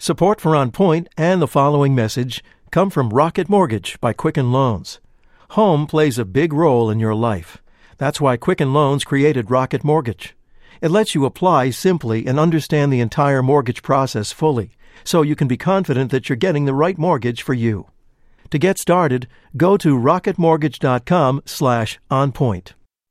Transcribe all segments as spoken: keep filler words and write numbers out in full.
Support for On Point and the following message come from Rocket Mortgage by Quicken Loans. Home plays a big role in your life. That's why Quicken Loans created Rocket Mortgage. It lets you apply simply and understand the entire mortgage process fully, so you can be confident that you're getting the right mortgage for you. To get started, go to rocketmortgage.com slash onpoint.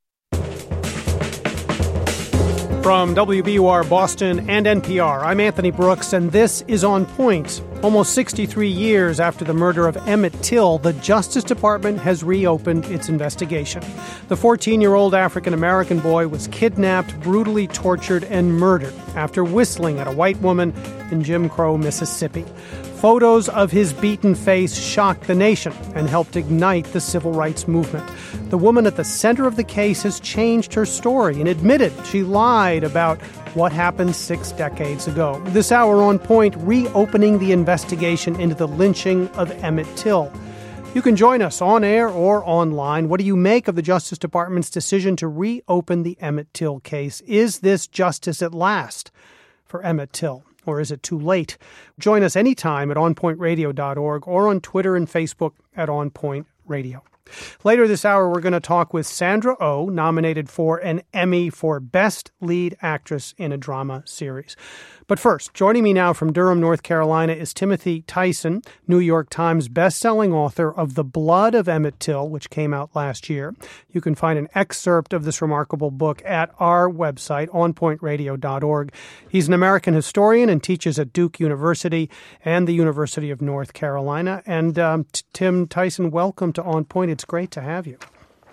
From W B U R Boston and N P R, I'm Anthony Brooks, and this is On Point. Almost sixty-three years after the murder of Emmett Till, the Justice Department has reopened its investigation. The fourteen-year-old African-American boy was kidnapped, brutally tortured, and murdered after whistling at a white woman in Jim Crow, Mississippi. Photos of his beaten face shocked the nation and helped ignite the civil rights movement. The woman at the center of the case has changed her story and admitted she lied about what happened six decades ago. This hour on Point, reopening the investigation into the lynching of Emmett Till. You can join us on air or online. What do you make of the Justice Department's decision to reopen the Emmett Till case? Is this justice at last for Emmett Till? Or is it too late? Join us anytime at on point radio dot org or on Twitter and Facebook at On Point Radio. Later this hour, we're going to talk with Sandra Oh, nominated for an Emmy for Best Lead Actress in a Drama Series. But first, joining me now from Durham, North Carolina, is Timothy Tyson, New York Times bestselling author of The Blood of Emmett Till, which came out last year. You can find an excerpt of this remarkable book at our website, on point radio dot org. He's an American historian and teaches at Duke University and the University of North Carolina. And um, Tim Tyson, welcome to On Point. It's great to have you.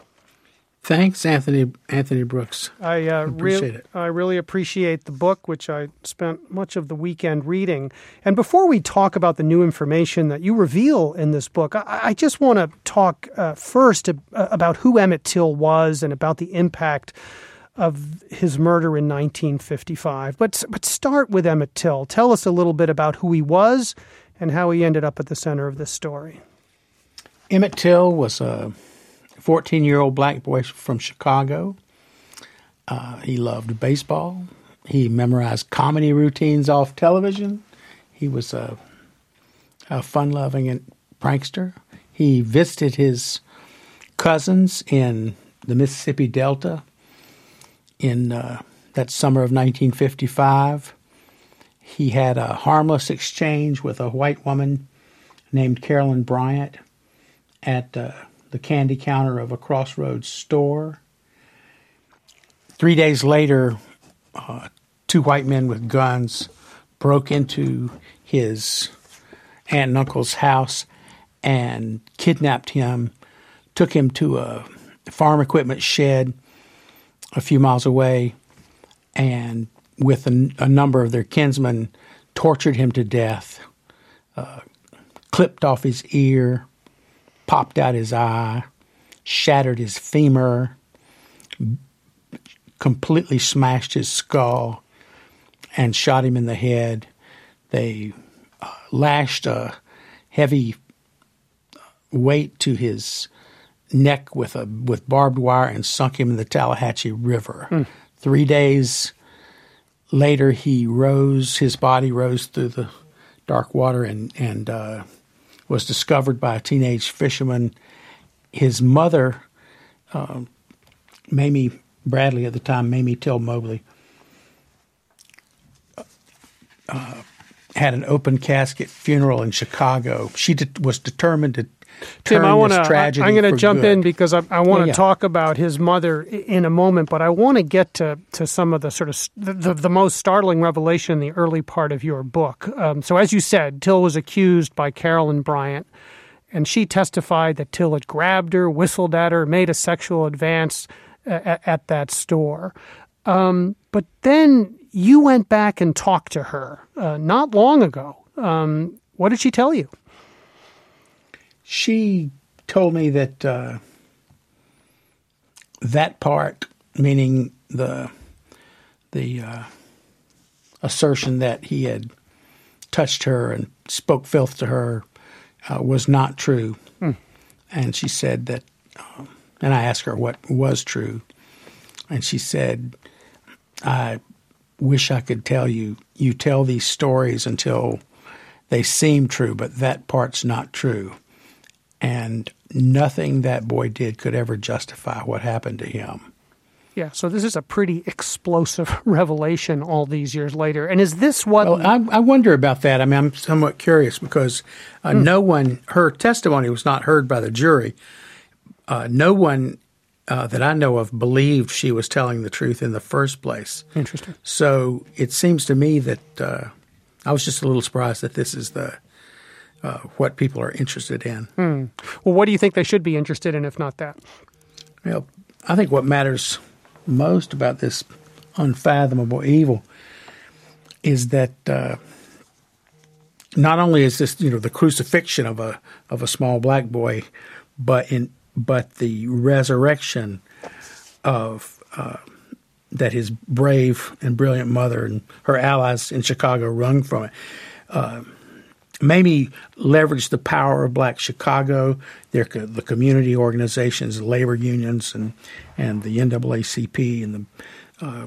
Thanks, Anthony Anthony Brooks. I uh, appreciate re- it. I really appreciate the book, which I spent much of the weekend reading. And before we talk about the new information that you reveal in this book, I, I just want to talk uh, first uh, about who Emmett Till was and about the impact of his murder in nineteen fifty-five. But but start with Emmett Till. Tell us a little bit about who he was and how he ended up at the center of this story. Emmett Till was a fourteen-year-old black boy from Chicago. Uh, he loved baseball. He memorized comedy routines off television. He was a, a fun-loving and prankster. He visited his cousins in the Mississippi Delta in uh, that summer of nineteen fifty-five. He had a harmless exchange with a white woman named Carolyn Bryant at uh, the candy counter of a Crossroads store. Three days later, uh, two white men with guns broke into his aunt and uncle's house and kidnapped him, took him to a farm equipment shed a few miles away, and with a, a number of their kinsmen, tortured him to death, uh, clipped off his ear, popped out his eye, shattered his femur, completely smashed his skull, and shot him in the head. They uh, lashed a heavy weight to his neck with a with barbed wire and sunk him in the Tallahatchie River. Mm. Three days later, he rose. His body rose through the dark water and and. Uh, was discovered by a teenage fisherman. His mother, uh, Mamie Bradley at the time, Mamie Till Mobley, uh, had an open casket funeral in Chicago. She de- was determined to turn Tim, I wanna, this tragedy I, I'm going to jump good. in because I, I want to yeah, yeah. talk about his mother in a moment, but I want to get to, to some of the sort of the, the, the most startling revelation in the early part of your book. Um, so as you said, Till was accused by Carolyn Bryant, and she testified that Till had grabbed her, whistled at her, made a sexual advance at, at that store. Um, but then you went back and talked to her uh, not long ago. Um, what did she tell you? She told me that uh, that part, meaning the the uh, assertion that he had touched her and spoke filth to her, uh, was not true. Mm. And she said that, um, and I asked her what was true, and she said, I wish I could tell you, you tell these stories until they seem true, but that part's not true. And nothing that boy did could ever justify what happened to him. Yeah, so this is a pretty explosive revelation all these years later. And is this what... Well, I, I wonder about that. I mean, I'm somewhat curious because uh, mm. no one, her testimony was not heard by the jury. Uh, no one uh, that I know of believed she was telling the truth in the first place. Interesting. So it seems to me that uh, I was just a little surprised that this is the uh, what people are interested in. Mm. Well, what do you think they should be interested in if not that? Well, I think what matters most about this unfathomable evil is that uh, not only is this, you know, the crucifixion of a of a small black boy, but in but the resurrection of uh, that his brave and brilliant mother and her allies in Chicago wrung from it. Uh, Mamie leveraged the power of Black Chicago, their, the community organizations, the labor unions, and and the N double A C P, and the uh,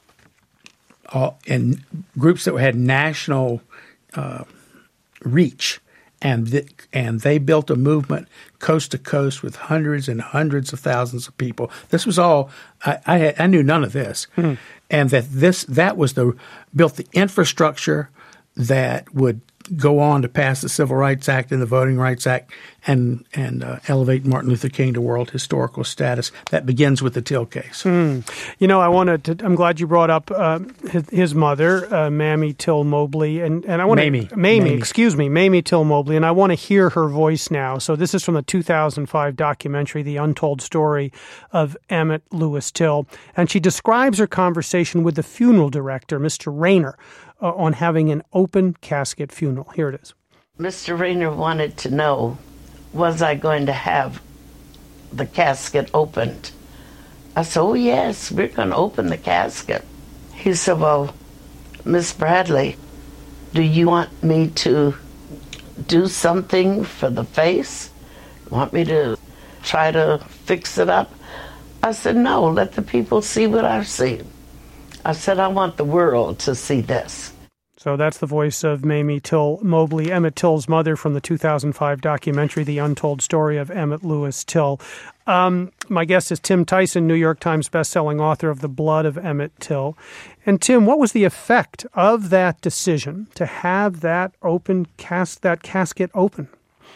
all, and groups that had national uh, reach, and th- and they built a movement coast to coast with hundreds and hundreds of thousands of people. This was all I I, had, I knew none of this, mm-hmm. and that this that was the built the infrastructure that would go on to pass the Civil Rights Act and the Voting Rights Act and and uh, elevate Martin Luther King to world historical status. That begins with the Till case. Mm. You know, I wanted to, I'm glad you brought up uh, his, his mother, uh, Mamie Till Mobley, and, and I want to Mamie. Mamie, Mamie, excuse me, Mamie Till Mobley, and I want to hear her voice now. So this is from the two thousand five documentary, The Untold Story of Emmett Lewis Till, and she describes her conversation with the funeral director, Mister Rayner, uh, on having an open casket funeral. Here it is. Mister Rayner wanted to know, was I going to have the casket opened? I said, oh, yes, we're going to open the casket. He said, well, Miss Bradley, do you want me to do something for the face? Want me to try to fix it up? I said, no, let the people see what I've seen. I said, I want the world to see this. So that's the voice of Mamie Till Mobley, Emmett Till's mother, from the two thousand five documentary, The Untold Story of Emmett Lewis Till. Um, my guest is Tim Tyson, New York Times bestselling author of The Blood of Emmett Till. And Tim, what was the effect of that decision to have that open cas- that casket open?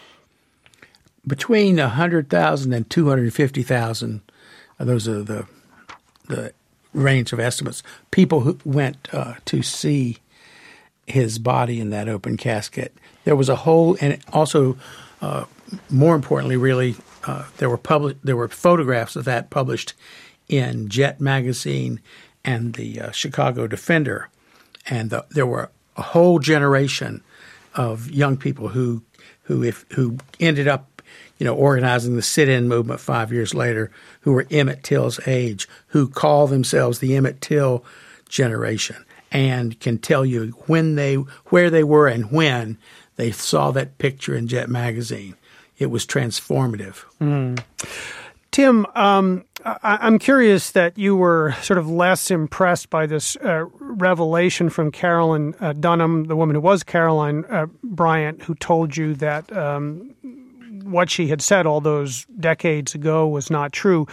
Between one hundred thousand and two hundred fifty thousand, those are the the range of estimates, people who went uh, to see his body in that open casket. There was a whole, and also, uh, more importantly, really, uh, there were public, there were photographs of that published in Jet magazine and the uh, Chicago Defender, and the, there were a whole generation of young people who, who if who ended up, you know, organizing the sit-in movement five years later, who were Emmett Till's age, who call themselves the Emmett Till generation, and can tell you when they, where they were and when they saw that picture in Jet magazine. It was transformative. Mm. Tim, um, I, I'm curious that you were sort of less impressed by this uh, revelation from Carolyn uh, Dunham, the woman who was Caroline uh, Bryant, who told you that um, what she had said all those decades ago was not true.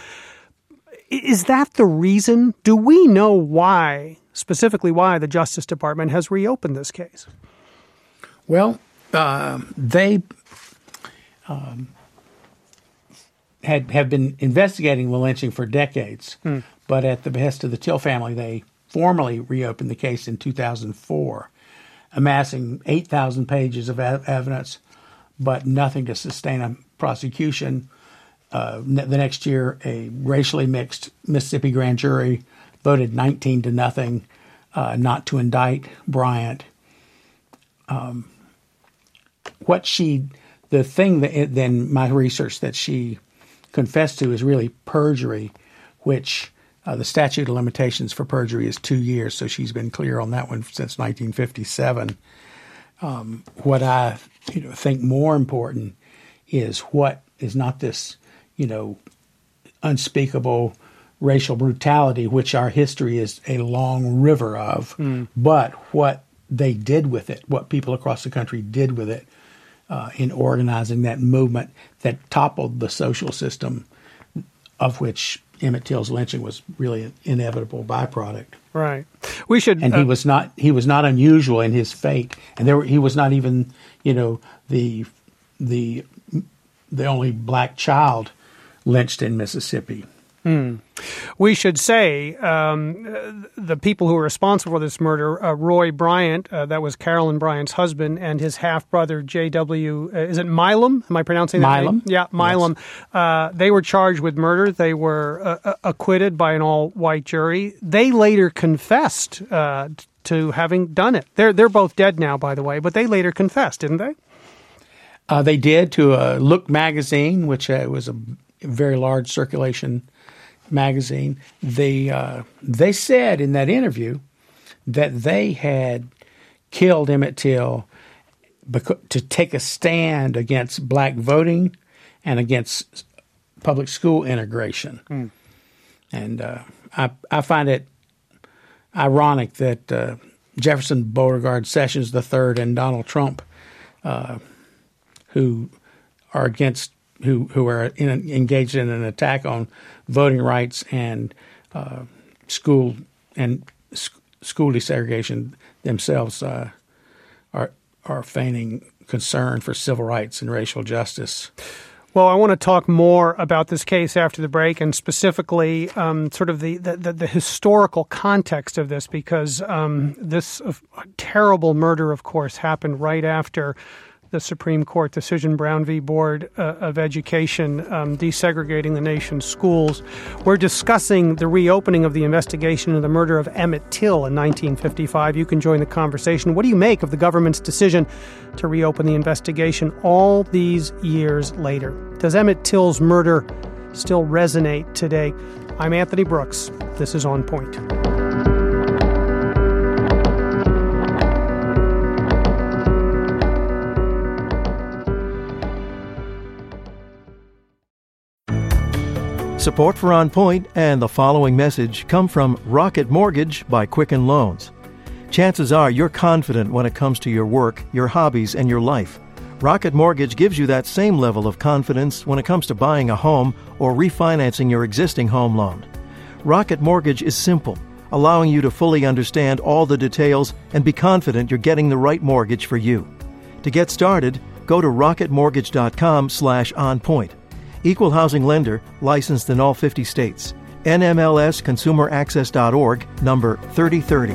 Is that the reason? Do we know why, specifically why, the Justice Department has reopened this case? Well, uh, they um, had have been investigating the lynching for decades, hmm. but at the behest of the Till family, they formally reopened the case in two thousand four, amassing eight thousand pages of ev- evidence, but nothing to sustain a prosecution. Uh, ne- the next year, a racially mixed Mississippi grand jury voted nineteen to nothing uh, not to indict Bryant. Um, what she, the thing that then my research that she confessed to is really perjury, which uh, the statute of limitations for perjury is two years. So she's been clear on that one since nineteen fifty-seven. Um, what I you know, think more important is what is not this, you know, unspeakable racial brutality, which our history is a long river of, mm. but what they did with it, what people across the country did with it uh, in organizing that movement that toppled the social system of which Emmett Till's lynching was really an inevitable byproduct. Right. We should, and uh, he was not he was not unusual in his fate, and there were, he was not even you know the the the only black child lynched in Mississippi. Hmm. We should say um, the people who were responsible for this murder, uh, Roy Bryant, uh, that was Carolyn Bryant's husband, and his half-brother, J W, uh, is it Milam? Am I pronouncing that Milam? name? Yeah, Milam. Yes. Uh, they were charged with murder. They were uh, acquitted by an all-white jury. They later confessed uh, to having done it. They're, they're both dead now, by the way, but they later confessed, didn't they? Uh, they did to uh, Look magazine, which uh, was a very large circulation magazine. They uh, they said in that interview that they had killed Emmett Till because, to take a stand against black voting and against public school integration. Mm. And uh, I I find it ironic that uh, Jefferson Beauregard Sessions the third and Donald Trump, uh, who are against who who are in, engaged in an attack on voting rights and uh, school and sc- school desegregation themselves uh, are are feigning concern for civil rights and racial justice. Well, I want to talk more about this case after the break, and specifically um, sort of the, the, the historical context of this, because um, this uh, terrible murder, of course, happened right after the Supreme Court decision, Brown v. Board uh, of Education, um, desegregating the nation's schools. We're discussing the reopening of the investigation into the murder of Emmett Till in nineteen fifty-five. You can join the conversation. What do you make of the government's decision to reopen the investigation all these years later? Does Emmett Till's murder still resonate today? I'm Anthony Brooks. This is On Point. Support for On Point and the following message come from Rocket Mortgage by Quicken Loans. Chances are you're confident when it comes to your work, your hobbies, and your life. Rocket Mortgage gives you that same level of confidence when it comes to buying a home or refinancing your existing home loan. Rocket Mortgage is simple, allowing you to fully understand all the details and be confident you're getting the right mortgage for you. To get started, go to rocketmortgage.com slash onpoint. Equal housing lender, licensed in all fifty states. N M L S consumer access dot org, number thirty thirty.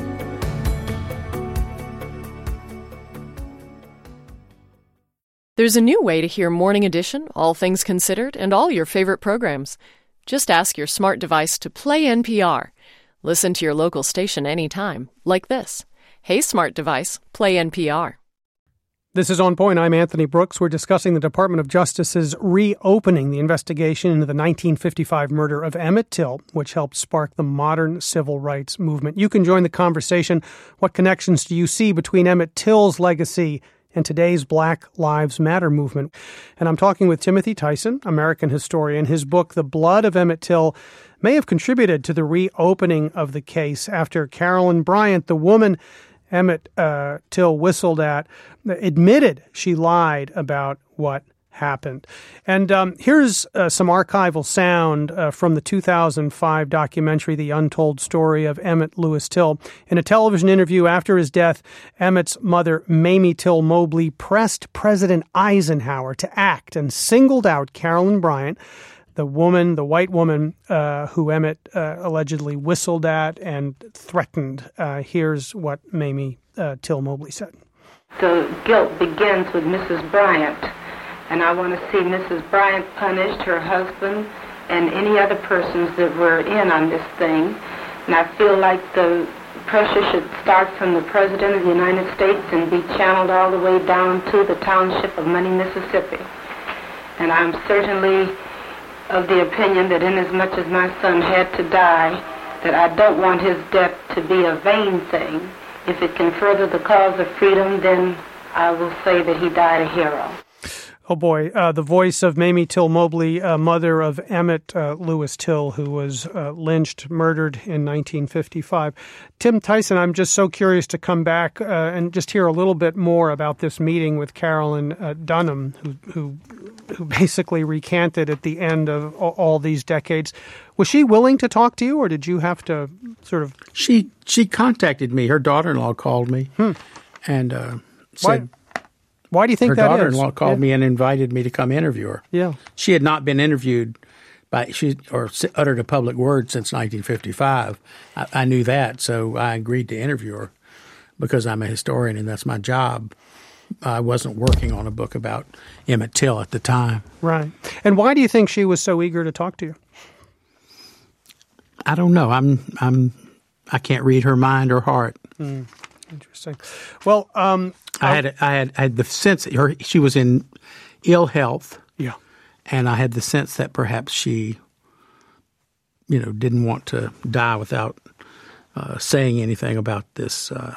There's a new way to hear Morning Edition, All Things Considered, and all your favorite programs. Just ask your smart device to play N P R. Listen to your local station anytime, like this. Hey, smart device, play N P R. This is On Point. I'm Anthony Brooks. We're discussing the Department of Justice's reopening the investigation into the nineteen fifty-five murder of Emmett Till, which helped spark the modern civil rights movement. You can join the conversation. What connections do you see between Emmett Till's legacy and today's Black Lives Matter movement? And I'm talking with Timothy Tyson, American historian. His book, The Blood of Emmett Till, may have contributed to the reopening of the case after Carolyn Bryant, the woman Emmett uh, Till whistled at, admitted she lied about what happened. And um, here's uh, some archival sound uh, from the two thousand five documentary, The Untold Story of Emmett Lewis Till. In a television interview after his death, Emmett's mother, Mamie Till Mobley, pressed President Eisenhower to act and singled out Carolyn Bryant, the woman, the white woman uh, who Emmett uh, allegedly whistled at and threatened. Uh, here's what Mamie uh, Till Mobley said. The guilt begins with Missus Bryant, and I want to see Missus Bryant punished, her husband, and any other persons that were in on this thing. And I feel like the pressure should start from the President of the United States and be channeled all the way down to the township of Money, Mississippi. And I'm certainly of the opinion that inasmuch as my son had to die, that I don't want his death to be a vain thing. If it can further the cause of freedom, then I will say that he died a hero. Oh, boy. Uh, the voice of Mamie Till Mobley, uh, mother of Emmett uh, Lewis Till, who was uh, lynched, murdered in nineteen fifty-five. Tim Tyson, I'm just so curious to come back uh, and just hear a little bit more about this meeting with Carolyn uh, Dunham, who, who who basically recanted at the end of all these decades. Was she willing to talk to you, or did you have to sort of... She she contacted me. Her daughter-in-law called me hmm. and uh, said... Why? Why do you think her that is? Her daughter-in-law called yeah. me and invited me to come interview her. Yeah. She had not been interviewed by she or uttered a public word since nineteen fifty-five. I, I knew that, so I agreed to interview her because I'm a historian and that's my job. I wasn't working on a book about Emmett Till at the time. Right. And why do you think she was so eager to talk to you? I don't know. I'm I'm I can't read her mind or heart. Mm. Interesting. Well, um, I had I had I had the sense that her she was in ill health. Yeah, and I had the sense that perhaps she, you know, didn't want to die without uh, saying anything about this uh,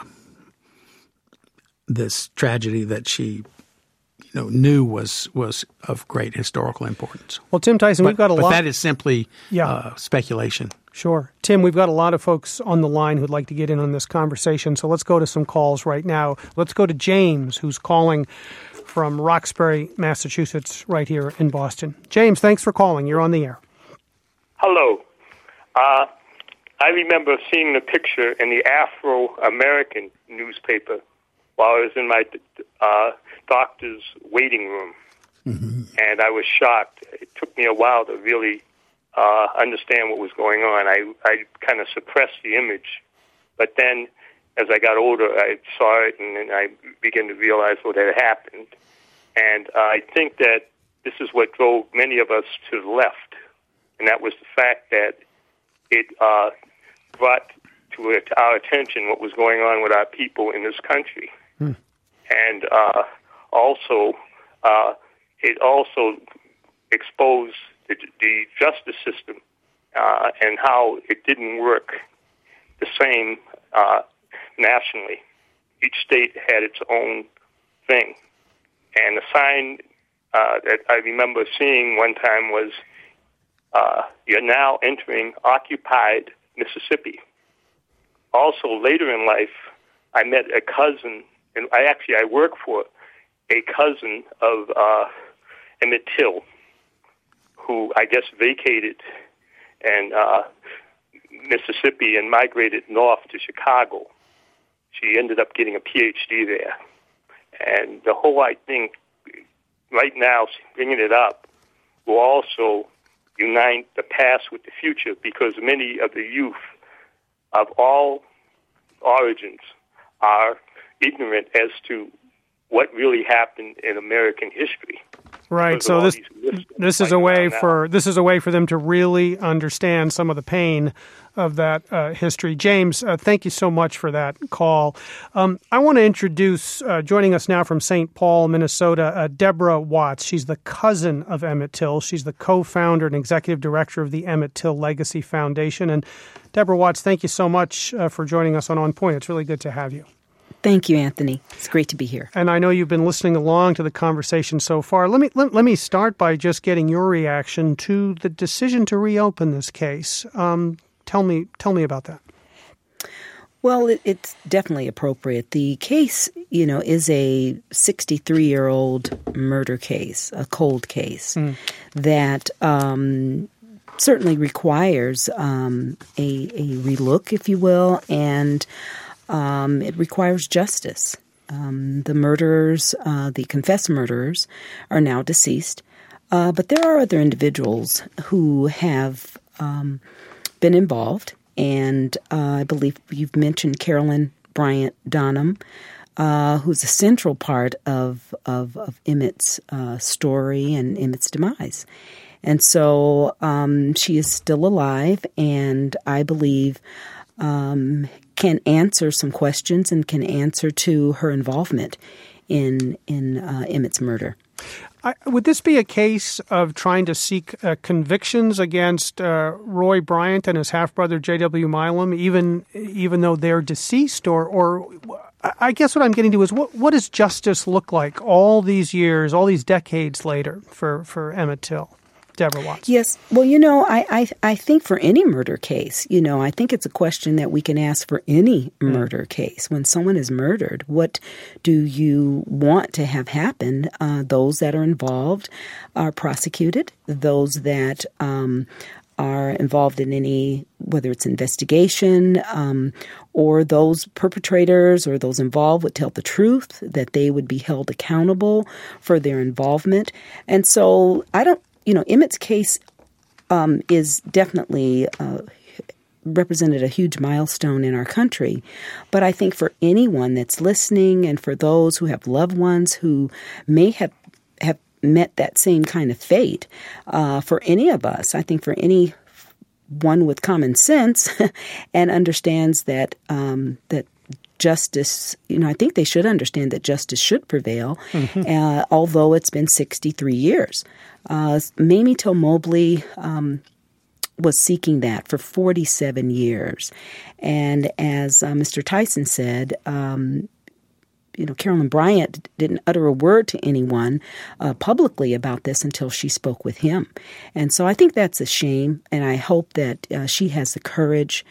this tragedy that she, you know, knew was was of great historical importance. Well, Tim Tyson, but, we've got a but lot. But that is simply yeah. uh, speculation. Sure. Tim, we've got a lot of folks on the line who'd like to get in on this conversation, so let's go to some calls right now. Let's go to James, who's calling from Roxbury, Massachusetts, right here in Boston. James, thanks for calling. You're on the air. Hello. Uh, I remember seeing the picture in the Afro-American newspaper while I was in my uh, doctor's waiting room, mm-hmm. and I was shocked. It took me a while to really Uh, understand what was going on. I, I kind of suppressed the image, but then as I got older, I saw it and, and I began to realize what had happened. And uh, I think that this is what drove many of us to the left, and that was the fact that it uh, brought to, it, to our attention what was going on with our people in this country. Hmm. And uh, also, uh, it also exposed The, the justice system uh, and how it didn't work the same uh, nationally. Each state had its own thing. And the sign uh, that I remember seeing one time was, uh, you're now entering occupied Mississippi. Also, later in life, I met a cousin, and I actually, I work for a cousin of uh, Emmett Till, who I guess vacated and uh, Mississippi and migrated north to Chicago. She ended up getting a P H D there. And the whole, I think, right now, bringing it up, will also unite the past with the future because many of the youth of all origins are ignorant as to what really happened in American history. Right. So this this is a way for this is a way for them to really understand some of the pain of that uh, history. James, uh, thank you so much for that call. Um, I want to introduce, uh, joining us now from Saint Paul, Minnesota, uh, Deborah Watts. She's the cousin of Emmett Till. She's the co-founder and executive director of the Emmett Till Legacy Foundation. And Deborah Watts, thank you so much uh, for joining us on On Point. It's really good to have you. Thank you, Anthony. It's great to be here. And I know you've been listening along to the conversation so far. Let me let, let me start by just getting your reaction to the decision to reopen this case. Um, tell me tell me about that. Well, it, it's definitely appropriate. The case, you know, is a sixty-three-year-old murder case, a cold case mm. that um, certainly requires um, a, a relook, if you will, and Um, it requires justice. Um, the murderers, uh, the confessed murderers, are now deceased. Uh, but there are other individuals who have um, been involved. And uh, I believe you've mentioned Carolyn Bryant Dunham, uh, who's a central part of, of, of Emmett's uh, story and Emmett's demise. And so um, she is still alive, and I believe um, can answer some questions and can answer to her involvement in in uh, Emmett's murder. I, would this be a case of trying to seek uh, convictions against uh, Roy Bryant and his half-brother J W. Milam, even even though they're deceased, or or I guess what I'm getting to is what what does justice look like all these years, all these decades later for, for Emmett Till? Deborah Watts. Yes. Well, you know, I, I I think for any murder case, you know, I think it's a question that we can ask for any murder case. When someone is murdered, what do you want to have happen? Uh, those that are involved are prosecuted. Those that um, are involved in any, whether it's investigation um, or those perpetrators or those involved would tell the truth, that they would be held accountable for their involvement. And so I don't, you know, Emmett's case um, is definitely uh, represented a huge milestone in our country. But I think for anyone that's listening and for those who have loved ones who may have, have met that same kind of fate, uh, for any of us, I think for any one with common sense and understands that um, that justice, you know, I think they should understand that justice should prevail, mm-hmm. uh, although it's been sixty-three years. Uh, Mamie Till Mobley um, was seeking that for forty-seven years. And as uh, Mister Tyson said, um, you know, Carolyn Bryant didn't utter a word to anyone uh, publicly about this until she spoke with him. And so I think that's a shame, and I hope that uh, she has the courage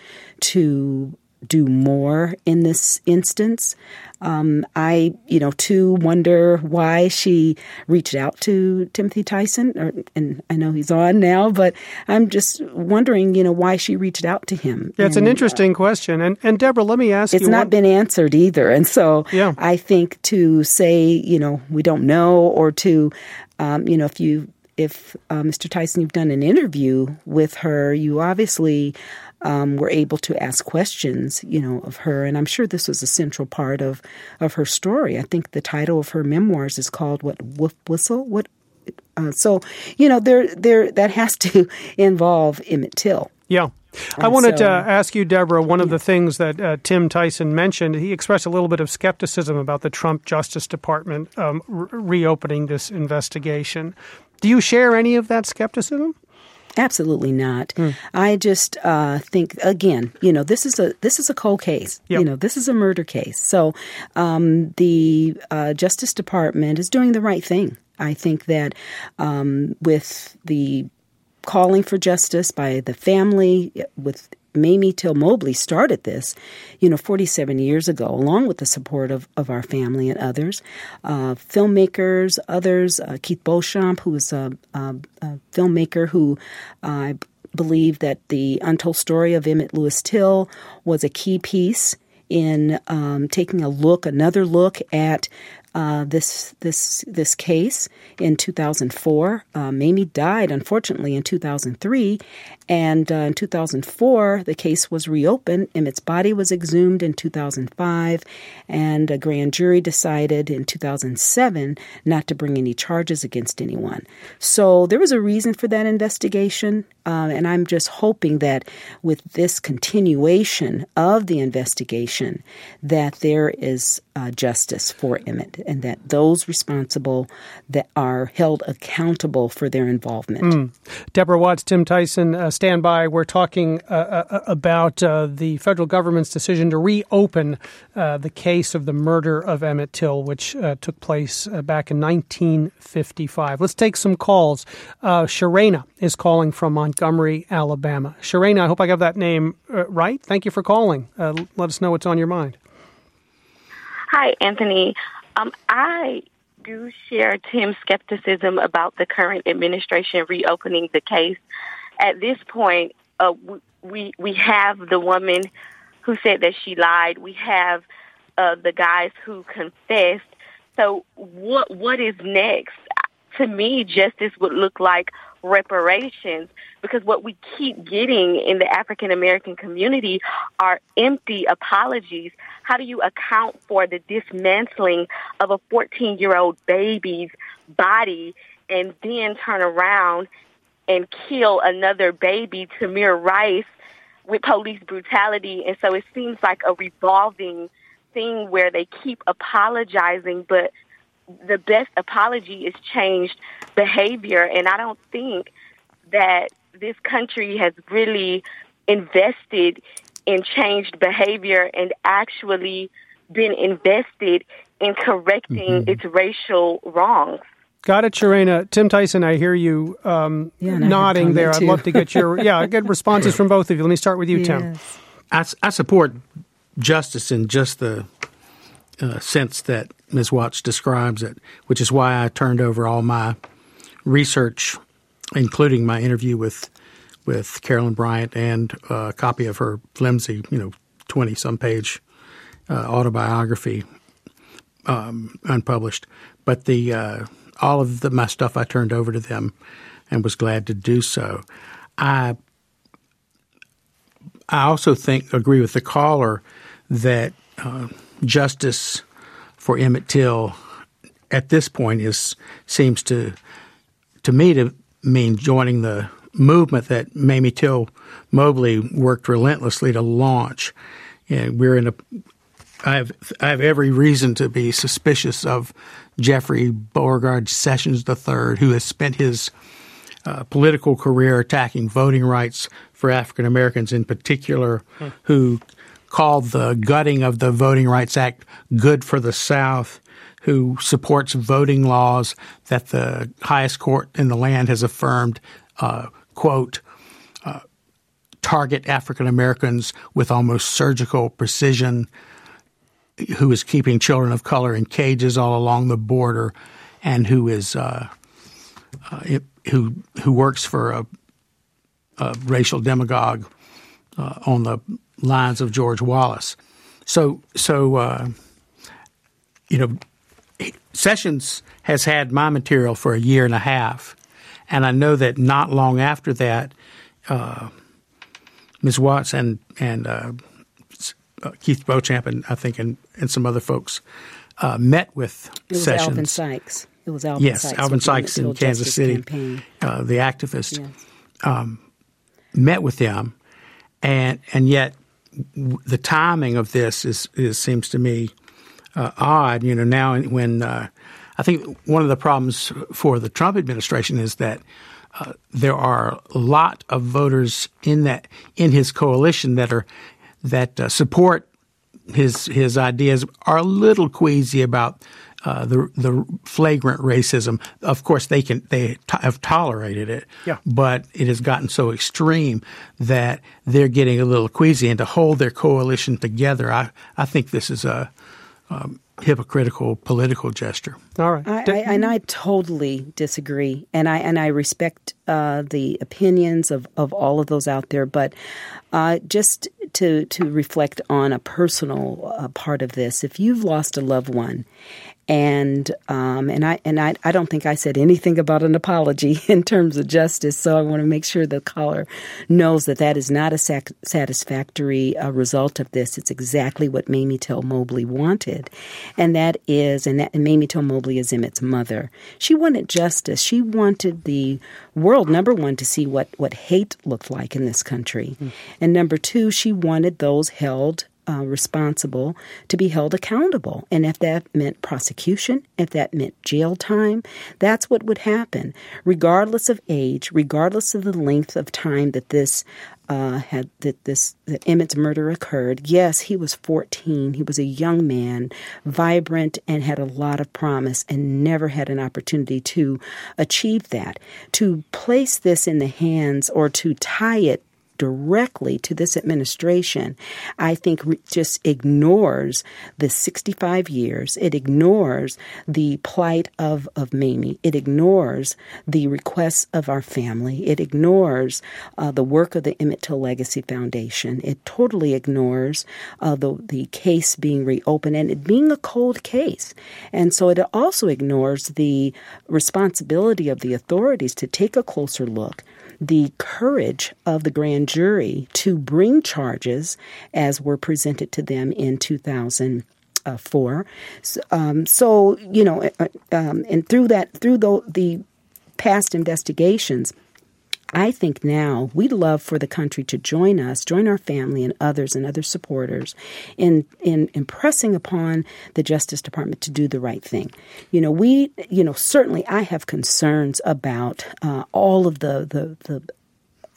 to do more in this instance. Um, I, you know, too wonder why she reached out to Timothy Tyson, or, and I know he's on now, but I'm just wondering, you know, why she reached out to him. Yeah, it's and, an interesting uh, question. And, and Deborah, let me ask it's you. It's not what... been answered either. And so yeah. I think to say, you know, we don't know, or to, um, you know, if you, if uh, Mister Tyson, you've done an interview with her, you obviously Um, were able to ask questions, you know, of her. And I'm sure this was a central part of, of her story. I think the title of her memoirs is called, what, Wolf Whistle? What? Uh, so, you know, there, there, that has to involve Emmett Till. Yeah. I And wanted so, to ask you, Deborah, one of yeah. the things that uh, Tim Tyson mentioned, he expressed a little bit of skepticism about the Trump Justice Department um, re- reopening this investigation. Do you share any of that skepticism? Absolutely not. Mm. I just uh, think, again, you know, this is a this is a cold case. Yep. You know, this is a murder case. So um, the uh, Justice Department is doing the right thing. I think that um, with the calling for justice by the family, with Mamie Till Mobley started this, you know, forty-seven years ago, along with the support of, of our family and others, uh, filmmakers, others, uh, Keith Beauchamp, who is a, a, a filmmaker who uh, I believe that the untold story of Emmett Lewis Till was a key piece in um, taking a look, another look at Uh, this this this case in two thousand four. Uh, Mamie died, unfortunately, in two thousand three, and uh, in two thousand four, the case was reopened. Emmett's body was exhumed in two thousand five, and a grand jury decided in two thousand seven not to bring any charges against anyone. So there was a reason for that investigation, uh, and I'm just hoping that with this continuation of the investigation, that there is uh, justice for Emmett, and that those responsible that are held accountable for their involvement. Mm. Deborah Watts, Tim Tyson, uh, stand by. We're talking uh, uh, about uh, the federal government's decision to reopen uh, the case of the murder of Emmett Till, which uh, took place uh, back in nineteen fifty-five. Let's take some calls. Uh, Sharena is calling from Montgomery, Alabama. Sharena, I hope I got that name uh, right. Thank you for calling. Uh, let us know what's on your mind. Hi, Anthony. Um, I do share Tim's skepticism about the current administration reopening the case. At this point, uh, we we have the woman who said that she lied. We have uh, the guys who confessed. So what what is next? To me, justice would look like reparations, because what we keep getting in the African American community are empty apologies. How do you account for the dismantling of a fourteen-year-old baby's body and then turn around and kill another baby, Tamir Rice, with police brutality? And so it seems like a revolving thing where they keep apologizing, but the best apology is changed behavior. And I don't think that this country has really invested in changed behavior and actually been invested in correcting mm-hmm. its racial wrongs. Got it, Sharena. Tim Tyson, I hear you um, yeah, nodding there. I'd love to get your yeah get responses from both of you. Let me start with you, yes. Tim. I, I support justice in just the uh, sense that Miz Watts describes it, which is why I turned over all my research, including my interview with with Carolyn Bryant and a copy of her flimsy, you know, twenty-some page uh, autobiography, um, unpublished. But the uh, all of the, my stuff I turned over to them and was glad to do so. I I also think, agree with the caller, that uh, justice for Emmett Till at this point is seems to to me to mean joining the movement that Mamie Till Mobley worked relentlessly to launch. And we're in a I have I have every reason to be suspicious of Jeffrey Beauregard Sessions the third, who has spent his uh, political career attacking voting rights for African Americans in particular, hmm. who called the gutting of the Voting Rights Act good for the South, who supports voting laws that the highest court in the land has affirmed, uh, quote, uh, target African Americans with almost surgical precision, who is keeping children of color in cages all along the border, and who is uh, uh, it, who who works for a, a racial demagogue uh, on the lines of George Wallace. So, so uh, you know, Sessions has had my material for a year and a half, and I know that not long after that, uh, Miz Watts and and uh, Uh, Keith Beauchamp and I think and, and some other folks uh, met with it was Sessions. Alvin Sykes. It was Alvin yes, Sykes. Yes, Alvin Sykes in Kansas City, uh, the activist, yes. um, met with them, and and yet w- the timing of this is, is seems to me uh, odd. You know, now when uh, I think one of the problems for the Trump administration is that uh, there are a lot of voters in that in his coalition that are. that uh, support his his ideas are a little queasy about uh, the the flagrant racism. Of course, they can they to- have tolerated it, yeah. but it has gotten so extreme that they're getting a little queasy. And to hold their coalition together, I, I think this is a um, hypocritical political gesture. All right, I, I, and I totally disagree, and I and I respect uh, the opinions of, of all of those out there, but uh, just to to reflect on a personal uh, part of this, if you've lost a loved one. And um, and I and I, I don't think I said anything about an apology in terms of justice. So I want to make sure the caller knows that that is not a sac- satisfactory uh, result of this. It's exactly what Mamie Till Mobley wanted, and that is and, that, and Mamie Till Mobley is Emmett's mother. She wanted justice. She wanted the world, number one, to see what what hate looked like in this country, mm. and number two, she wanted those held Uh, responsible to be held accountable. And if that meant prosecution, if that meant jail time, that's what would happen, regardless of age, regardless of the length of time that this uh, had that this that Emmett's murder occurred. Yes, he was fourteen. He was a young man, vibrant, and had a lot of promise, and never had an opportunity to achieve that. To place this in the hands or to tie it directly to this administration, I think re- just ignores the sixty-five years. It ignores the plight of, of Mamie. It ignores the requests of our family. It ignores uh, the work of the Emmett Till Legacy Foundation. It totally ignores uh, the, the case being reopened and it being a cold case. And so it also ignores the responsibility of the authorities to take a closer look, the courage of the grand jury to bring charges as were presented to them in two thousand four. So, um, so you know, um, and through that, through the, the past investigations, I think now we'd love for the country to join us, join our family and others and other supporters in, in impressing upon the Justice Department to do the right thing. You know, we, you know, certainly I have concerns about uh, all of the, the, the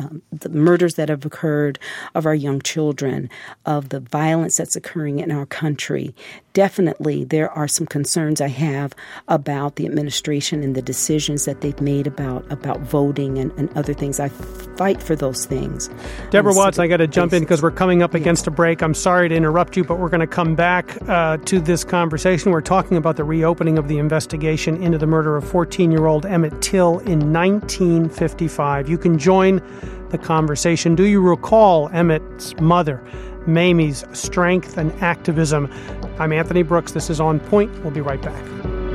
um, the murders that have occurred of our young children, of the violence that's occurring in our country, definitely there are some concerns I have about the administration and the decisions that they've made about, about voting and, and other things. I fight for those things. Deborah Watts, I got to jump in because we're coming up against a break. I'm sorry to interrupt you, but we're going to come back uh, to this conversation. We're talking about the reopening of the investigation into the murder of fourteen-year-old Emmett Till in nineteen fifty-five. You can join the conversation. Do you recall Emmett's mother, Mamie's strength and activism? I'm Anthony Brooks. This is On Point. We'll be right back.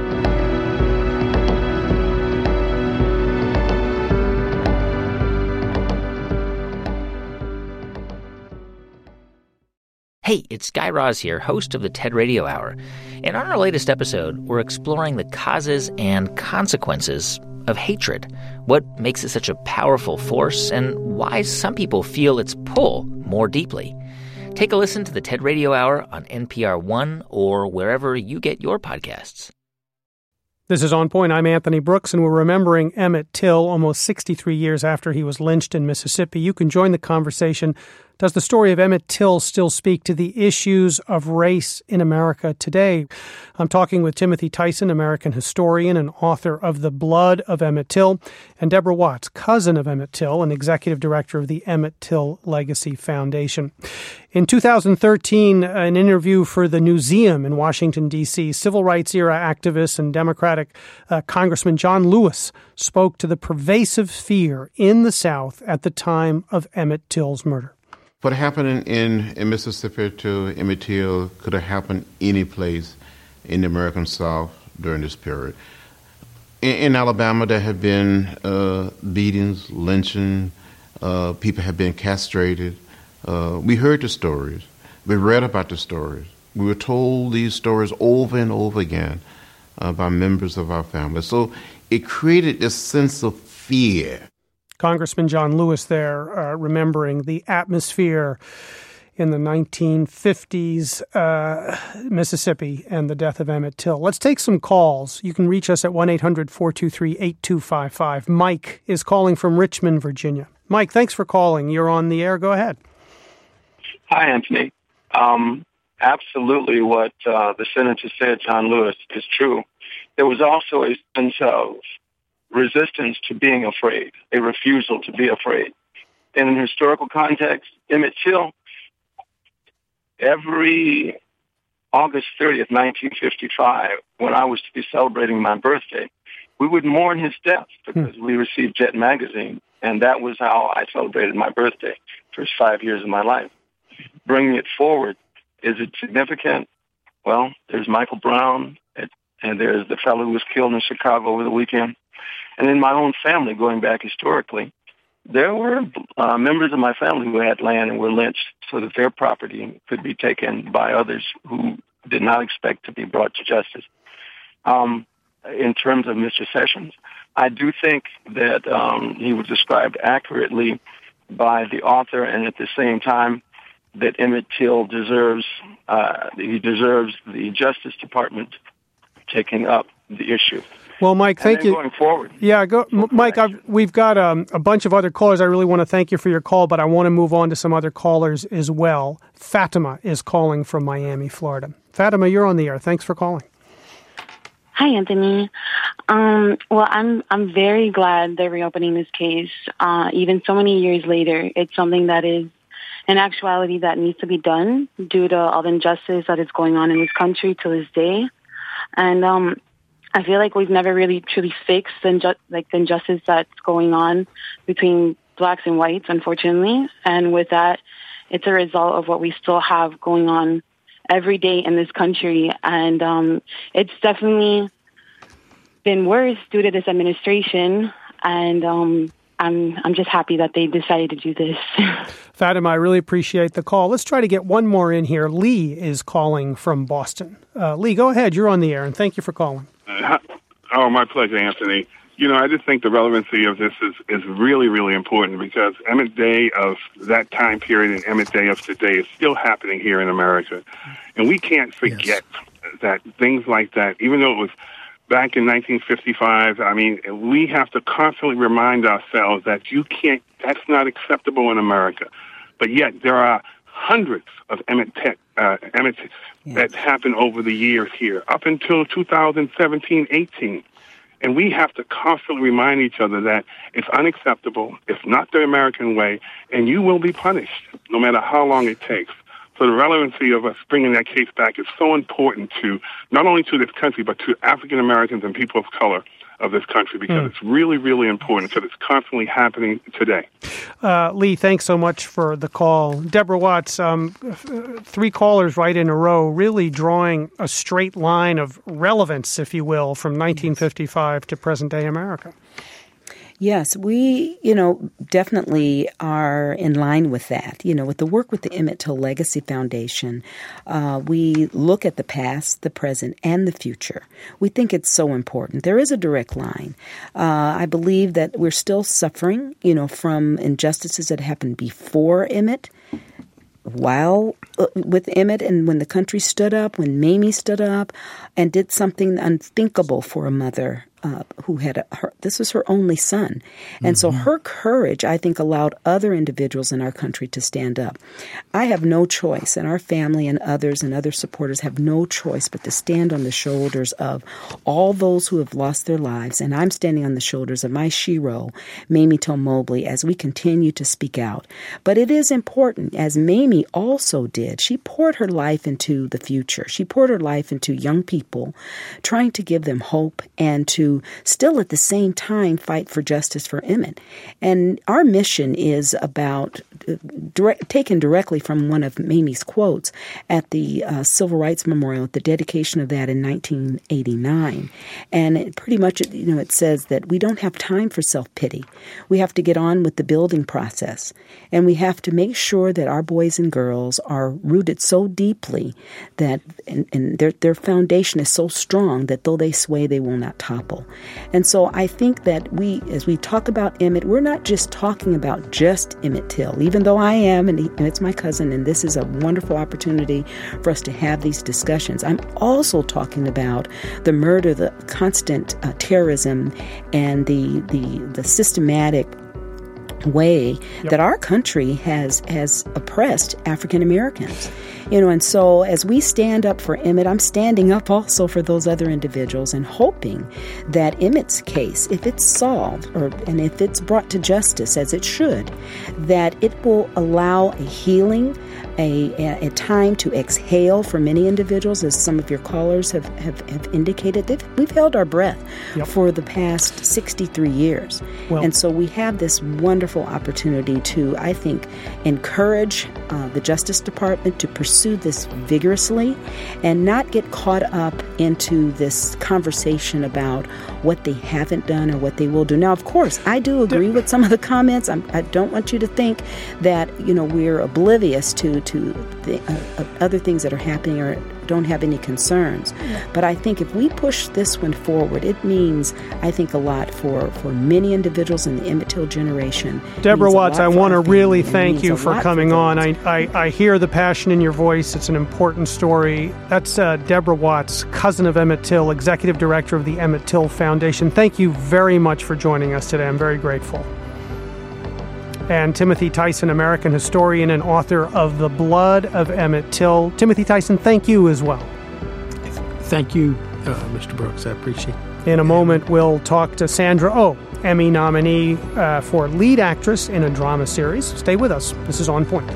Hey, it's Guy Raz here, host of the TED Radio Hour. And on our latest episode, we're exploring the causes and consequences of hatred. What makes it such a powerful force, and why some people feel its pull more deeply. Take a listen to the TED Radio Hour on N P R One or wherever you get your podcasts. This is On Point. I'm Anthony Brooks, and we're remembering Emmett Till almost sixty-three years after he was lynched in Mississippi. You can join the conversation. Does the story of Emmett Till still speak to the issues of race in America today? I'm talking with Timothy Tyson, American historian and author of The Blood of Emmett Till, and Deborah Watts, cousin of Emmett Till and executive director of the Emmett Till Legacy Foundation. In two thousand thirteen, an interview for the Newseum in Washington, D C, civil rights era activist and Democratic uh, Congressman John Lewis spoke to the pervasive fear in the South at the time of Emmett Till's murder. What happened in, in Mississippi to Emmett Till could have happened any place in the American South during this period. In, in Alabama, there have been uh, beatings, lynching, uh, people have been castrated. Uh, we heard the stories. We read about the stories. We were told these stories over and over again uh, by members of our family. So it created this sense of fear. Congressman John Lewis there, uh, remembering the atmosphere in the nineteen fifties, uh, Mississippi, and the death of Emmett Till. Let's take some calls. You can reach us at one eight hundred four two three eight two five five. Mike is calling from Richmond, Virginia. Mike, thanks for calling. You're on the air. Go ahead. Hi, Anthony. Um, absolutely what uh, the senator said, John Lewis, is true. There was also a sense of resistance to being afraid, a refusal to be afraid. In an historical context, Emmett Till, every August thirtieth, nineteen fifty-five, when I was to be celebrating my birthday, we would mourn his death because hmm. we received Jet magazine, and that was how I celebrated my birthday, first five years of my life. Bringing it forward, is it significant? Well, there's Michael Brown, and there's the fellow who was killed in Chicago over the weekend. And in my own family, going back historically, there were uh, members of my family who had land and were lynched so that their property could be taken by others who did not expect to be brought to justice. Um, in terms of Mister Sessions, I do think that um, he was described accurately by the author, and at the same time that Emmett Till deserves, uh, he deserves the Justice Department taking up the issue. Well, Mike, thank you. Going forward. Yeah, go, Mike, I've, we've got um, a bunch of other callers. I really want to thank you for your call, but I want to move on to some other callers as well. Fatima is calling from Miami, Florida. Fatima, you're on the air. Thanks for calling. Hi, Anthony. Um, well, I'm I'm very glad they're reopening this case. Uh, even so many years later, it's something that is an actuality that needs to be done due to all the injustice that is going on in this country to this day. And um I feel like we've never really truly fixed the, inju- like the injustice that's going on between blacks and whites, unfortunately. And with that, it's a result of what we still have going on every day in this country. And um, it's definitely been worse due to this administration. And um, I'm I'm just happy that they decided to do this. Fatima, I really appreciate the call. Let's try to get one more in here. Lee is calling from Boston. Uh, Lee, go ahead. You're on the air, and thank you for calling. Uh, oh, my pleasure, Anthony. You know, I just think the relevancy of this is, is really, really important because Emmett Day of that time period and Emmett Day of today is still happening here in America. And we can't forget yes. that things like that, even though it was back in nineteen fifty-five. I mean, we have to constantly remind ourselves that you can't, that's not acceptable in America. But yet there are hundreds of Emmett Tech, uh, Emmett yes. that happened over the years here, up until two thousand seventeen, eighteen. And we have to constantly remind each other that it's unacceptable, it's not the American way, and you will be punished, no matter how long it takes. So the relevancy of us bringing that case back is so important to, not only to this country, but to African Americans and people of color of this country, because mm. it's really, really important, because it's constantly happening today. Uh, Lee, thanks so much for the call. Deborah Watts, um, three callers right in a row, really drawing a straight line of relevance, if you will, from nineteen fifty-five to present-day America. Yes, we, you know, definitely are in line with that. You know, with the work with the Emmett Till Legacy Foundation, uh, we look at the past, the present, and the future. We think it's so important. There is a direct line. Uh, I believe that we're still suffering, you know, from injustices that happened before Emmett, while uh, with Emmett, and when the country stood up, when Mamie stood up and did something unthinkable for a mother uh, who had a, her, this was her only son. And mm-hmm. so her courage, I think, allowed other individuals in our country to stand up. I have no choice, and our family and others and other supporters have no choice but to stand on the shoulders of all those who have lost their lives. And I'm standing on the shoulders of my shero, Mamie Till Mobley, as we continue to speak out. But it is important, as Mamie also did. She poured her life into the future. She poured her life into young people, trying to give them hope and to still at the same time fight for justice for Emmett. And our mission is about, uh, direct, taken directly from one of Mamie's quotes at the uh, Civil Rights Memorial, at the dedication of that in nineteen eighty-nine. And it pretty much, you know, it says that we don't have time for self-pity. We have to get on with the building process. And we have to make sure that our boys and girls are rooted so deeply that and, and their, their foundation is so strong that though they sway, they will not topple. And so I think that we, as we talk about Emmett, we're not just talking about just Emmett Till, even though I am, and, he, and it's my cousin, and this is a wonderful opportunity for us to have these discussions. I'm also talking about the murder, the constant uh, terrorism, and the the, the systematic way yep. that our country has has oppressed African Americans. You know, and so as we stand up for Emmett, I'm standing up also for those other individuals and hoping that Emmett's case, if it's solved or and if it's brought to justice as it should, that it will allow a healing, a, a, a time to exhale for many individuals, as some of your callers have, have, have indicated. They've, we've held our breath yep. for the past sixty-three years. Well, and so we have this wonderful opportunity to, I think, encourage uh, the Justice Department to pursue this vigorously and not get caught up into this conversation about what they haven't done or what they will do. Now, of course, I do agree with some of the comments. I'm, I don't want you to think that, you know, we're oblivious to, to the uh, other things that are happening or don't have any concerns. Yeah. But I think if we push this one forward, it means, I think, a lot for, for many individuals in the Emmett Till generation. Deborah Watts, I want to really thank you for coming on. I, I, I hear the passion in your voice. It's an important story. That's uh, Deborah Watts, cousin of Emmett Till, executive director of the Emmett Till Foundation. Thank you very much for joining us today. I'm very grateful. And Timothy Tyson, American historian and author of The Blood of Emmett Till. Timothy Tyson, thank you as well. Thank you, uh, Mister Brooks. I appreciate it. In a moment, we'll talk to Sandra Oh, Emmy nominee uh, for lead actress in a drama series. Stay with us. This is On Point.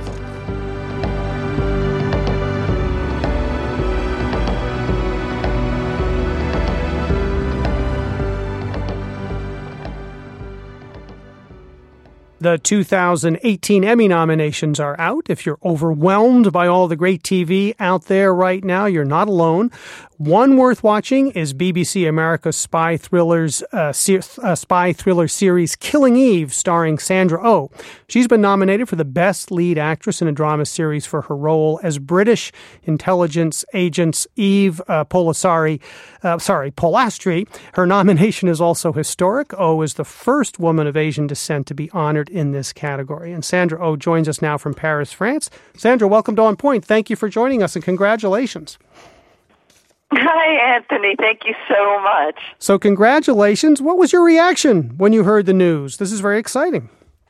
The two thousand eighteen Emmy nominations are out. If you're overwhelmed by all the great T V out there right now, you're not alone. One worth watching is B B C America's spy thrillers, uh, ser- uh, spy thriller series Killing Eve, starring Sandra Oh. She's been nominated for the Best Lead Actress in a Drama Series for her role as British intelligence agent Eve uh, Polisari, uh, sorry, Polastri. Her nomination is also historic. Oh is the first woman of Asian descent to be honored in this category. And Sandra Oh joins us now from Paris, France. Sandra, welcome to On Point. Thank you for joining us, and congratulations. Hi, Anthony. Thank you so much. So congratulations. What was your reaction when you heard the news? This is very exciting.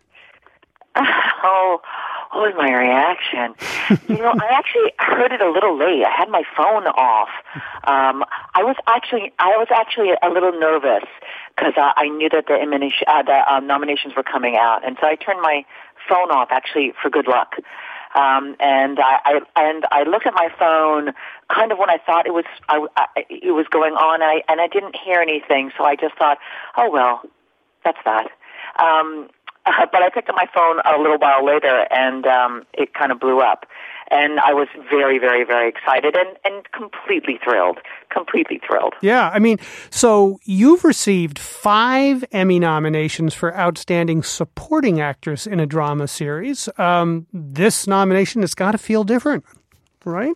Oh, what was my reaction? You know, I actually heard it a little late. I had my phone off. Um, I was actually, I was actually a little nervous because I, I knew that the, emanation, uh, the um, nominations were coming out, and so I turned my phone off actually for good luck. Um, and I, I and I looked at my phone kind of when I thought it was I, I, it was going on, and I and I didn't hear anything, so I just thought, oh well, that's that. Um, Uh, but I picked up my phone a little while later, and um, it kind of blew up. And I was very, very, very excited and, and completely thrilled, completely thrilled. Yeah, I mean, so you've received five Emmy nominations for Outstanding Supporting Actress in a Drama Series. Um, this nomination has got to feel different, right?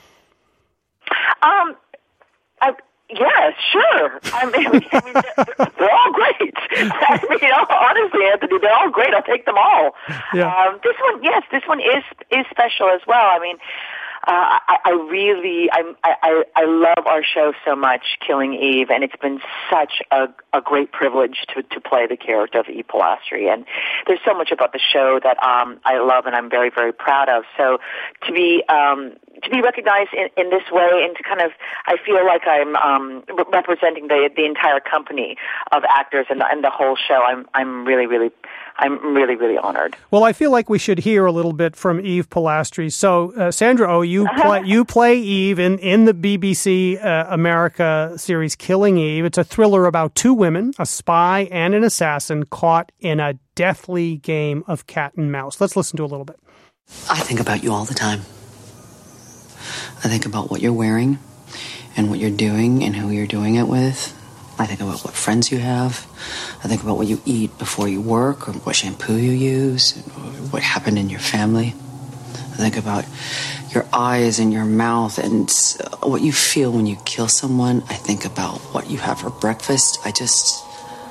Um, I... Yeah, sure. I mean, I mean they're, they're all great. I mean, honestly, Anthony, they're all great. I'll take them all. Yeah. Um, this one, yes, this one is is special as well. I mean, uh, I, I really, I'm, I, I, I love our show so much, Killing Eve, and it's been such a, a great privilege to, to play the character of Eve Polastri. And there's so much about the show that um, I love and I'm very, very proud of. So to be um, to be recognized in, in this way, and to kind of, I feel like I'm um, re- representing the the entire company of actors and, and the whole show. I'm I'm really, really, I'm really, really honored. Well, I feel like we should hear a little bit from Eve Polastri. So, uh, Sandra Oh, you play you play Eve in in the B B C uh, America series Killing Eve. It's a thriller about two women, a spy and an assassin, caught in a deathly game of cat and mouse. Let's listen to a little bit. I think about you all the time. I think about what you're wearing and what you're doing and who you're doing it with. I think about what friends you have. I think about what you eat before you work, or what shampoo you use, or what happened in your family. I think about your eyes and your mouth and what you feel when you kill someone. I think about what you have for breakfast. I just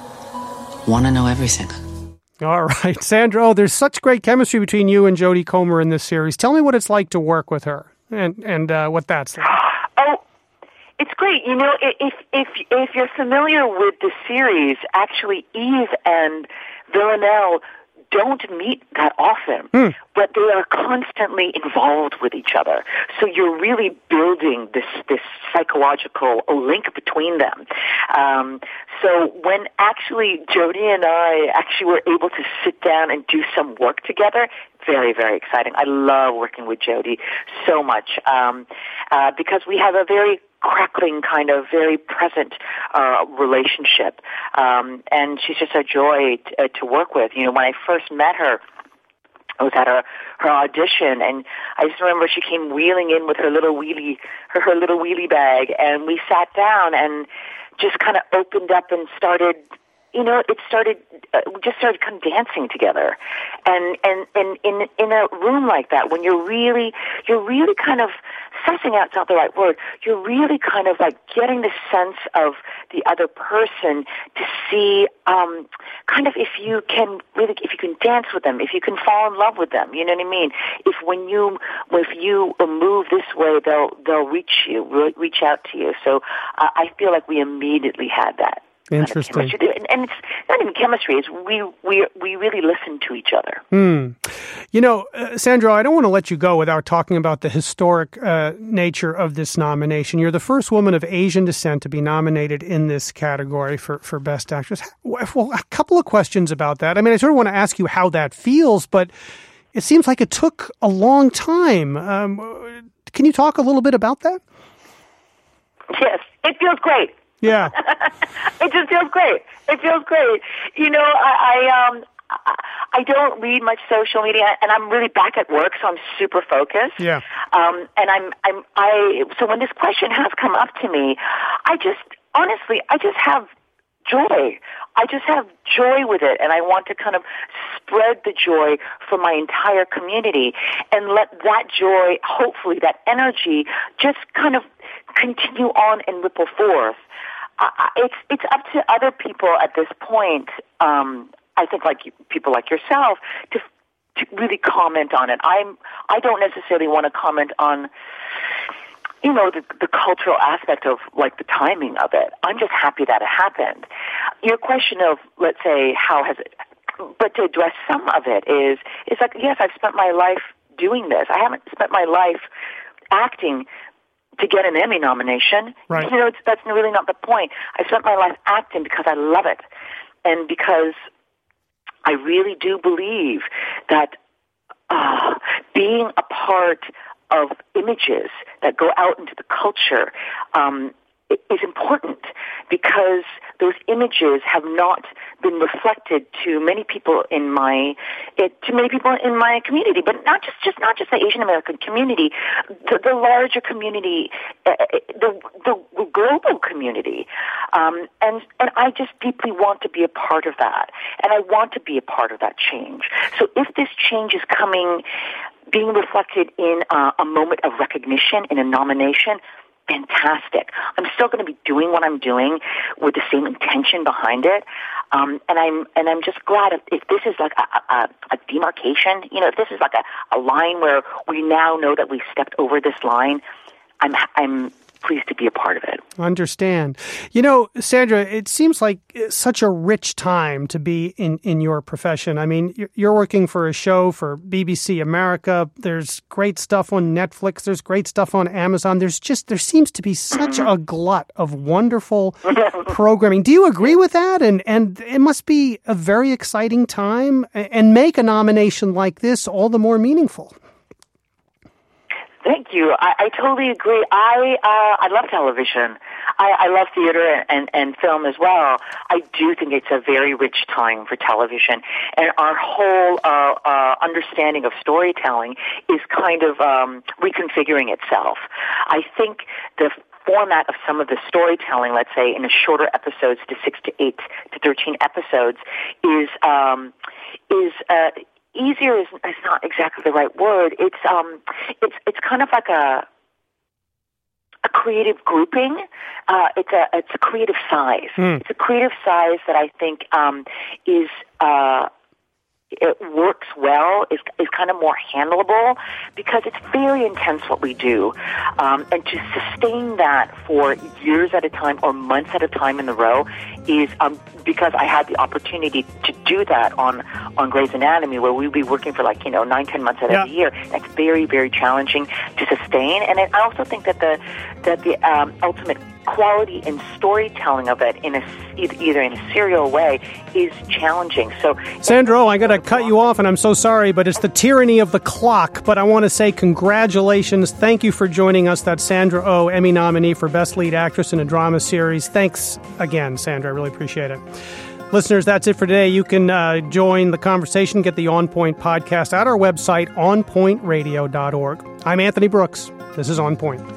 want to know everything. All right, Sandra Oh, there's such great chemistry between you and Jodie Comer in this series. Tell me what it's like to work with her. And and uh, what that's like. Oh, it's great. You know, if if if you're familiar with the series, actually, Eve and Villanelle don't meet that often, mm. but they are constantly involved with each other. So you're really building this this psychological link between them. Um, so when actually Jodie and I actually were able to sit down and do some work together, very, very exciting. I love working with Jodie so much um, uh, because we have a very crackling kind of very present uh, relationship, um, and she's just a joy t- uh, to work with. You know, when I first met her, I was at her, her audition, and I just remember she came wheeling in with her little wheelie, her, her little wheelie bag, and we sat down and just kind of opened up and started. You know, it started, uh, we just started kind of dancing together. And, and, and in, in a room like that, when you're really, you're really kind of sussing out, it's not the right word, you're really kind of like getting the sense of the other person to see, um, kind of if you can really, if you can dance with them, if you can fall in love with them, you know what I mean? If when you, if you move this way, they'll, they'll reach you, reach out to you. So uh, I feel like we immediately had that. Interesting. Kind of and, and it's not even chemistry. It's we we we really listen to each other. Hmm. You know, uh, Sandra, I don't want to let you go without talking about the historic uh, nature of this nomination. You're the first woman of Asian descent to be nominated in this category for, for Best Actress. Well, a couple of questions about that. I mean, I sort of want to ask you how that feels, but it seems like it took a long time. Um, can you talk a little bit about that? Yes, it feels great. Yeah. It just feels great. It feels great. You know, I, I um I don't read much social media, and I'm really back at work, so I'm super focused. Yeah. Um, and I'm I'm I so when this question has come up to me, I just honestly I just have joy. I just have joy with it, and I want to kind of spread the joy for my entire community and let that joy, hopefully that energy, just kind of continue on and ripple forth. Uh, it's it's up to other people at this point, um, I think like you, people like yourself, to to really comment on it. I'm I don't necessarily want to comment on you know, the, the cultural aspect of, like, the timing of it. I'm just happy that it happened. Your question of, let's say, how has it, but to address some of it is, it's like, yes, I've spent my life doing this. I haven't spent my life acting to get an Emmy nomination. Right. You know, it's, that's really not the point. I spent my life acting because I love it. And because I really do believe that uh, being a part of images that go out into the culture um, is important, because those images have not been reflected to many people in my it, to many people in my community, but not just, just not just the Asian American community, the, the larger community, uh, the, the the global community, um, and and I just deeply want to be a part of that, and I want to be a part of that change. So if this change is coming, being reflected in uh, a moment of recognition, in a nomination, fantastic. I'm still going to be doing what I'm doing with the same intention behind it, um, and I'm and I'm just glad if, if this is like a, a, a demarcation. You know, if this is like a, a line where we now know that we've stepped over this line, I'm I'm pleased to be a part of it. Understand. You know, Sandra, it seems like such a rich time to be in, in your profession. I mean, you're working for a show for B B C America. There's great stuff on Netflix. There's great stuff on Amazon. There's just, there seems to be such a glut of wonderful programming. Do you agree with that? And, and it must be a very exciting time, and make a nomination like this all the more meaningful. Thank you. I, I totally agree. I uh, I love television. I, I love theater and, and film as well. I do think it's a very rich time for television, and our whole uh, uh, understanding of storytelling is kind of um, reconfiguring itself. I think the format of some of the storytelling, let's say in the shorter episodes, to six to eight to thirteen episodes, is um, is uh, easier is, is not exactly the right word. It's um, it's it's kind of like a a creative grouping. Uh, it's a it's a creative size. Mm. It's a creative size that I think um, is uh, it works well. Is is kind of more handleable, because it's very intense what we do, um, and to sustain that for years at a time or months at a time in a row is um, because I had the opportunity to do that on on Grey's Anatomy, where we'd be working for like you know nine ten months out yeah. of the year. That's very very challenging to sustain, and I also think that the that the um, ultimate quality and storytelling of it in a either in a serial way is challenging. So, Sandra, oh, I got to cut you off, and I'm so sorry, but it's the tyranny of the clock. But I want to say congratulations. Thank you for joining us. That's Sandra Oh, Emmy nominee for Best Lead Actress in a Drama Series. Thanks again, Sandra. I really appreciate it. Listeners, that's it for today. You can uh, join the conversation, get the On Point podcast at our website, on point radio dot org. I'm Anthony Brooks. This is On Point.